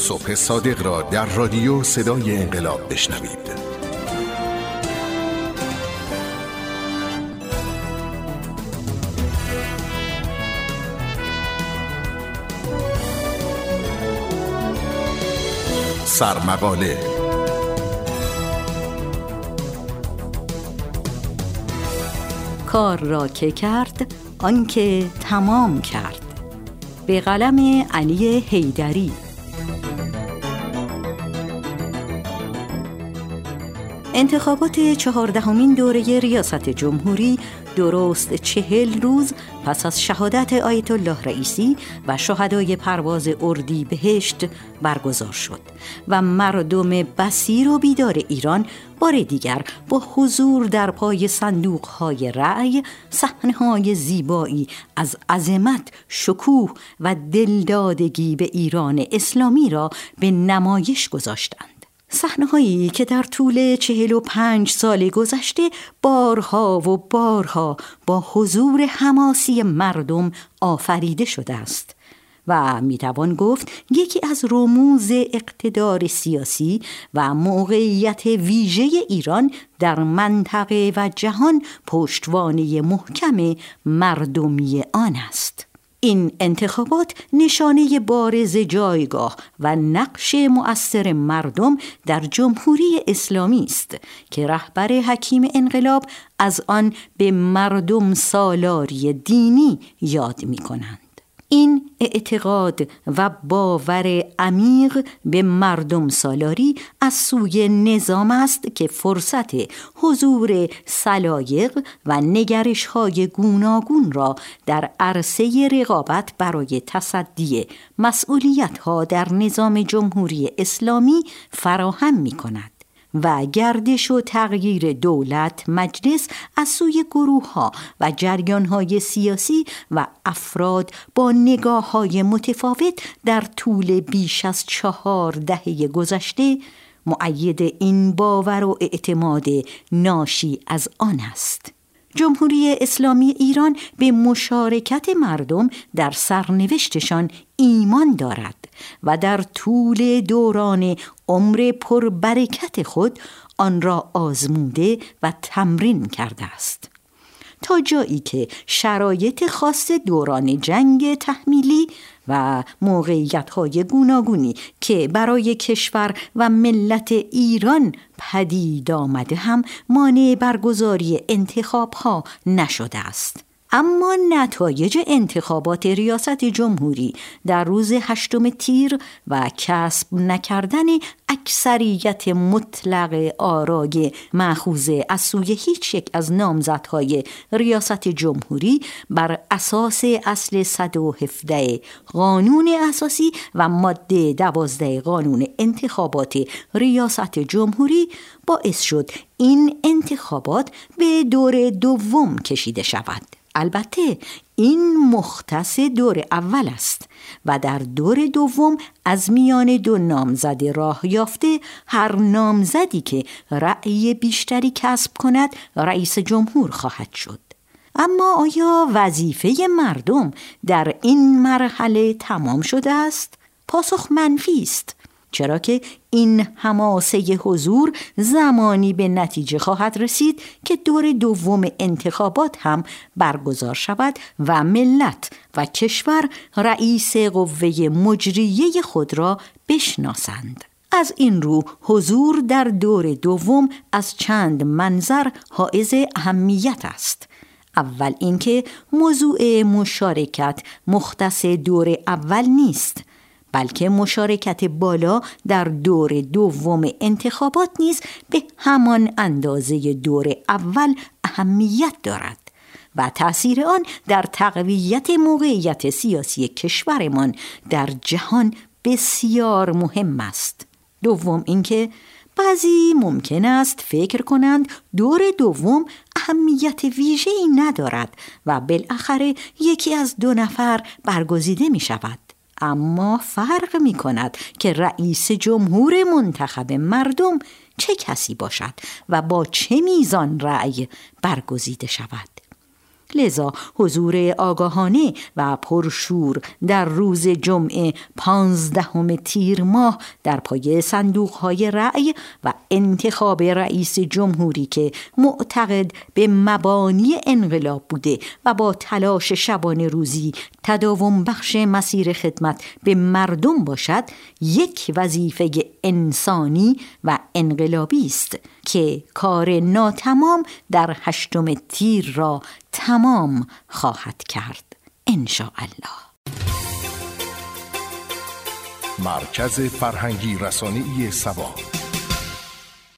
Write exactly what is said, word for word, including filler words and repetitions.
صبح صادق را در رادیو صدای انقلاب بشنوید. سرمقاله. کار را که کرد آنکه تمام کرد، به قلم علی حیدری. انتخابات چهاردهمین دوره ریاست جمهوری درست چهل روز پس از شهادت آیت الله رئیسی و شهدای پرواز اردیبهشت برگزار شد و مردم بصیر و بیدار ایران بار دیگر با حضور در پای صندوق‌های رأی صحنه‌های زیبایی از عظمت، شکوه و دلدادگی به ایران اسلامی را به نمایش گذاشتند. صحنه‌هایی که در طول چهل و پنج سال گذشته بارها و بارها با حضور حماسی مردم آفریده شده است و میتوان گفت یکی از رموز اقتدار سیاسی و موقعیت ویژه ایران در منطقه و جهان پشتوانه محکم مردمی آن است. این انتخابات نشانه بارز جایگاه و نقش مؤثر مردم در جمهوری اسلامی است که رهبر حکیم انقلاب از آن به مردم سالاری دینی یاد می کنند. این اعتقاد و باور عمیق به مردم سالاری از سوی نظام است که فرصت حضور سلایق و نگرش‌های گوناگون را در عرصه رقابت برای تصدی مسئولیت‌ها در نظام جمهوری اسلامی فراهم می‌کند و گردش و تغییر دولت مجلس از سوی گروه‌ها و جریان‌های سیاسی و افراد با نگاه‌های متفاوت در طول بیش از چهار دهه گذشته مؤید این باور و اعتماد ناشی از آن است. جمهوری اسلامی ایران به مشارکت مردم در سرنوشتشان ایمان دارد و در طول دوران عمر پربرکت خود آن را آزموده و تمرین کرده است، تا جایی که شرایط خاص دوران جنگ تحمیلی و موقعیت‌های گوناگونی که برای کشور و ملت ایران پدید آمده هم مانع برگزاری انتخاب‌ها نشده است. اما نتایج انتخابات ریاست جمهوری در روز هشتم تیر و کسب نکردن اکثریت مطلق آرای مأخوذ از سوی هیچ یک از نامزدهای ریاست جمهوری بر اساس اصل صد و هفده قانون اساسی و ماده دوازده قانون انتخابات ریاست جمهوری باعث شد این انتخابات به دور دوم کشیده شود. البته این مختص دور اول است و در دور دوم از میان دو نامزد راه یافته هر نامزدی که رأی بیشتری کسب کند رئیس جمهور خواهد شد. اما آیا وظیفه مردم در این مرحله تمام شده است؟ پاسخ منفی است، چرا که این حماسه حضور زمانی به نتیجه خواهد رسید که دور دوم انتخابات هم برگزار شود و ملت و کشور رئیس قوه مجریه خود را بشناسند. از این رو حضور در دور دوم از چند منظر حائز اهمیت است. اول اینکه موضوع مشارکت مختص دور اول نیست، بلکه مشارکت بالا در دور دوم انتخابات نیز به همان اندازه دور اول اهمیت دارد و تأثیر آن در تقویت موقعیت سیاسی کشورمان در جهان بسیار مهم است. دوم اینکه بعضی ممکن است فکر کنند دور دوم اهمیت ویژه‌ای ندارد و بالاخره یکی از دو نفر برگزیده می شود. اما فرق می کند که رئیس جمهور منتخب مردم چه کسی باشد و با چه میزان رأی برگزیده شود. لذا حضور آگاهانه و پرشور در روز جمعه پانزدهم تیر ماه در پای صندوق‌های رأی و انتخاب رئیس جمهوری که معتقد به مبانی انقلاب بوده و با تلاش شبانه روزی تداوم بخش مسیر خدمت به مردم باشد، یک وظیفه انسانی و انقلابی است که کار ناتمام در هشتم تیر را تمام خواهد کرد ان شاء الله. مرکز فرهنگی رسانه‌ای سبا.